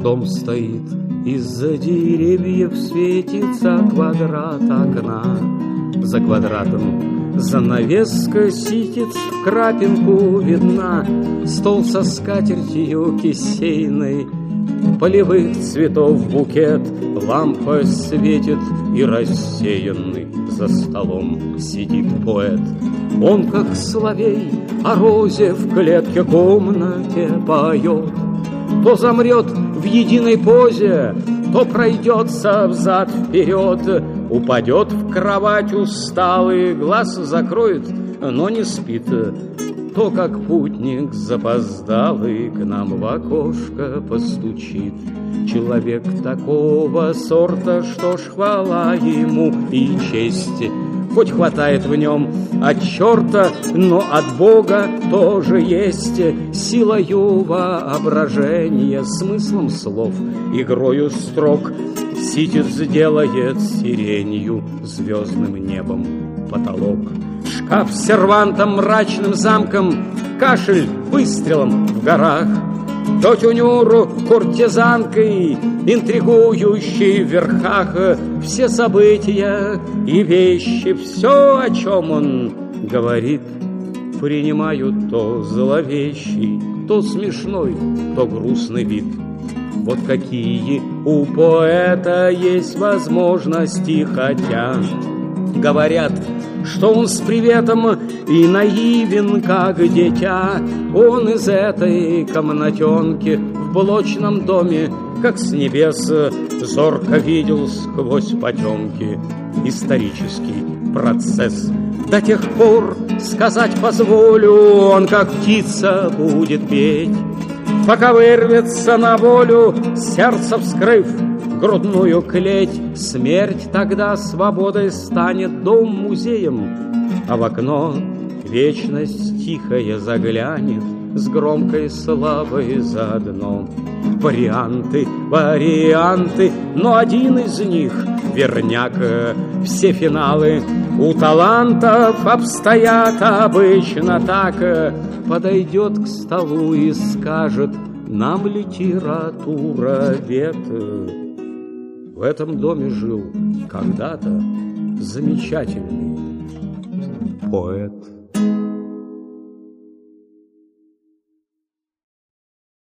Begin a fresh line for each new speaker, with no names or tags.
Дом стоит, из-за деревьев светится квадрат окна. За квадратом занавеска ситец в крапинку видна. Стол со скатертью кисейной, полевых цветов букет. Лампа светит, и рассеянный за столом сидит поэт. Он, как соловей, о розе в клетке комнате поет. То замрет в единой позе, то пройдется взад-вперед, упадет в кровать усталый, глаз закроет, но не спит. То, как путник запоздалый, к нам в окошко постучит. Человек такого сорта, что ж, хвала ему и честь. Хоть хватает в нем от черта, но от Бога тоже есть. Силою воображения, смыслом слов, игрою строк ситец делает сиренью, звездным небом потолок. Шкаф с сервантом, мрачным замком, кашель выстрелом в горах. Тетю Нюру куртизанкой, интригующей в верхах. Все события и вещи, все, о чем он говорит, принимают то зловещий, то смешной, то грустный вид. Вот какие у поэта есть возможности, хотя говорят, что он с приветом и наивен, как дитя. Он из этой комнатенки в блочном доме, как с небес, зорко видел сквозь потемки исторический процесс. До тех пор, сказать позволю, он как птица будет петь, пока вырвется на волю, сердце вскрыв грудную клеть. Смерть тогда свободой станет, дом музеем, а в окно вечность тихая заглянет с громкой славой заодно. Варианты, варианты, но один из них верняк. Все финалы у талантов обстоят обычно так. Подойдет к столу и скажет: нам литература вет. В этом доме жил когда-то замечательный поэт.